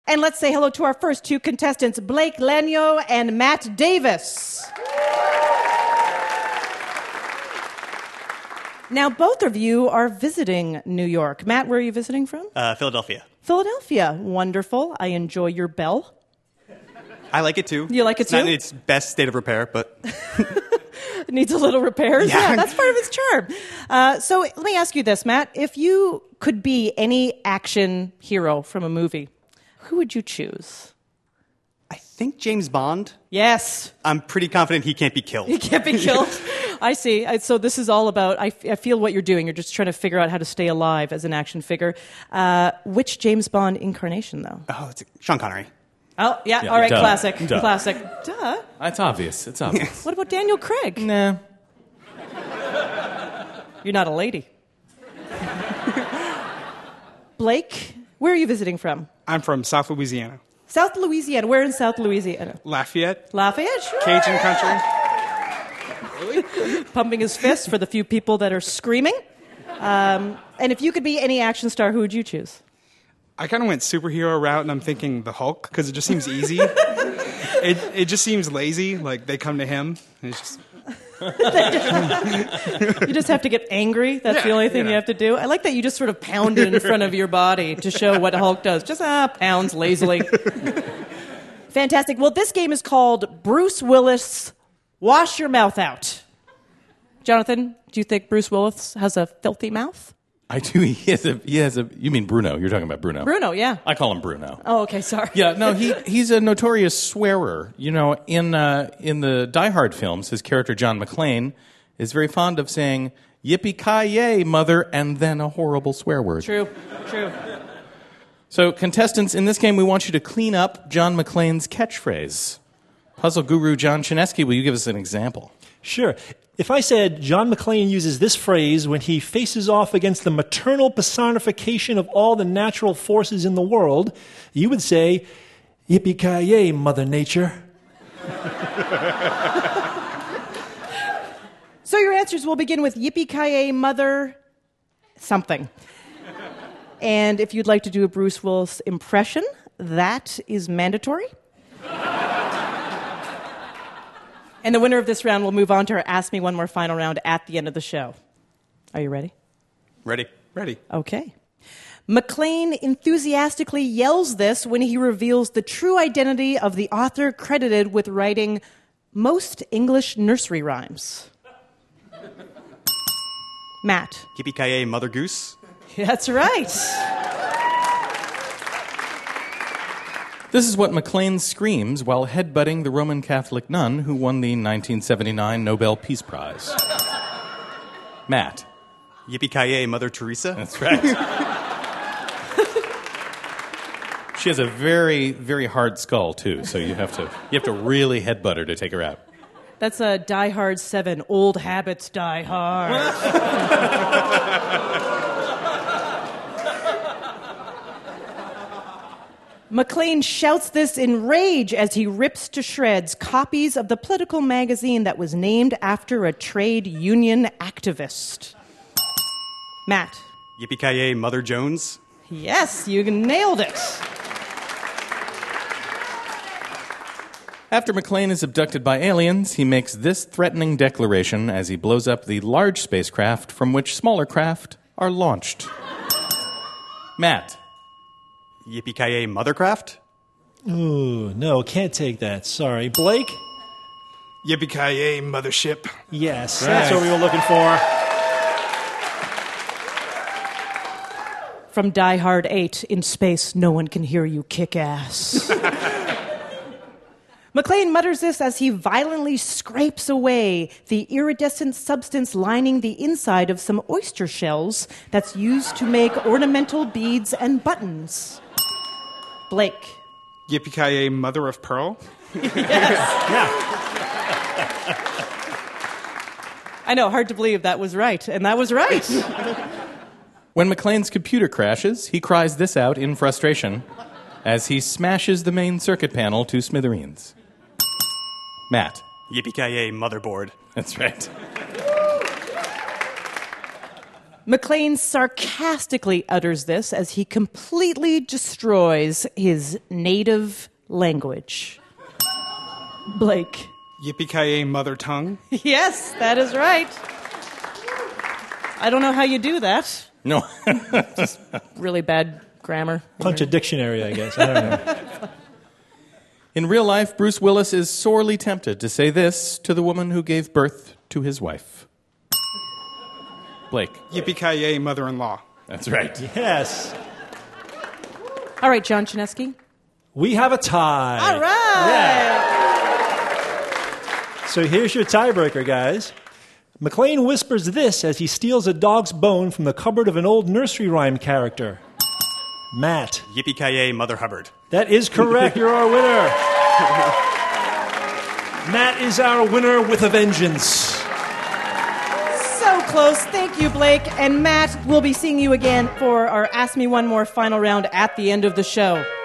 And let's say hello to our first two contestants, Blake Lanyo and Matt Davis. Now, both of you are visiting New York. Matt, where are you visiting from? Philadelphia. Philadelphia. Wonderful. I enjoy your bell. I like it, too. You like it, too? It's not in its best state of repair, but... It needs a little repairs. Yeah. That's part of its charm. So let me ask you this, Matt. If you could be any action hero from a movie, who would you choose? I think James Bond. Yes. I'm pretty confident he can't be killed. He can't be killed. I see. So this is all about, I feel what you're doing. You're just trying to figure out how to stay alive as an action figure. Which James Bond incarnation, though? Oh, it's Sean Connery. Oh, yeah. Yeah, All right, duh. classic. Duh. Classic. Duh. It's obvious. It's obvious. What about Daniel Craig? Nah. You're not a lady. Blake, where are you visiting from? I'm from South Louisiana. South Louisiana. Where in South Louisiana? Lafayette. Lafayette, sure. Cajun country. Pumping his fist for the few people that are screaming. And if you could be any action star, who would you choose? I kind of went superhero route, and I'm thinking the Hulk, because it just seems easy. It just seems lazy. Like, they come to him, and it's just... You just have to get angry. That's the only thing you have to do. I like that you just sort of pound it in front of your body to show what Hulk does. Just pounds lazily. Fantastic. Well, this game is called Bruce Willis Wash Your Mouth Out. Jonathan, do you think Bruce Willis has a filthy mouth? I do. He has a. You mean Bruno? You're talking about Bruno. Bruno, yeah. I call him Bruno. Oh, okay, sorry. Yeah, no, he's a notorious swearer. You know, in the Die Hard films, his character John McClane is very fond of saying "Yippee-ki-yay, mother," and then a horrible swear word. True. So, contestants, in this game, we want you to clean up John McClane's catchphrase. Puzzle guru John Chinesky, will you give us an example? Sure. If I said John McClane uses this phrase when he faces off against the maternal personification of all the natural forces in the world, you would say, "Yippee-ki-yay, Mother Nature." So your answers will begin with yippee-ki-yay, mother, something. And if you'd like to do a Bruce Willis impression, that is mandatory. And the winner of this round will move on to our Ask Me One More final round at the end of the show. Are you ready? Ready. Okay. McClane enthusiastically yells this when he reveals the true identity of the author credited with writing most English nursery rhymes. Matt. Yippee-ki-yay, Mother Goose. That's right. This is what McClane screams while headbutting the Roman Catholic nun who won the 1979 Nobel Peace Prize. Matt. Yippee-ki-yay, Mother Teresa. That's right. She has a very, very hard skull, too, so you have to really headbutt her to take her out. That's a Die Hard 7. Old habits die hard. McClane shouts this in rage as he rips to shreds copies of the political magazine that was named after a trade union activist. Matt. Yippee-ki-yay, Mother Jones. Yes, you nailed it. After McClane is abducted by aliens, he makes this threatening declaration as he blows up the large spacecraft from which smaller craft are launched. Matt. Yippee-ki-yay, Mothercraft. Ooh, no, can't take that. Sorry. Blake? Yippee-ki-yay, Mothership. Yes, that's what we were looking for. From Die Hard 8, in space, no one can hear you kick ass. McClane mutters this as he violently scrapes away the iridescent substance lining the inside of some oyster shells that's used to make ornamental beads and buttons. Blake. Yippee-ki-yay, Mother of Pearl. I know, hard to believe that was right, and that was right. When McClane's computer crashes, he cries this out in frustration as he smashes the main circuit panel to smithereens. Matt. Yippee-ki-yay, Motherboard. That's right. McClane sarcastically utters this as he completely destroys his native language. Blake. Yippee-ki-yay, mother tongue. Yes, that is right. I don't know how you do that. No. Really bad grammar. Punch a dictionary, I guess. I don't know. In real life, Bruce Willis is sorely tempted to say this to the woman who gave birth to his wife. Blake. Yippee-ki-yay, mother-in-law. That's right. Yes. All right, John Chinesky. We have a tie. All right. Yeah. So here's your tiebreaker, guys. McClane whispers this as he steals a dog's bone from the cupboard of an old nursery rhyme character. Matt. Yippee-ki-yay, Mother Hubbard. That is correct. You're our winner. Matt is our winner with a vengeance. So close. Thank you, Blake. And Matt, we'll be seeing you again for our Ask Me One More final round at the end of the show.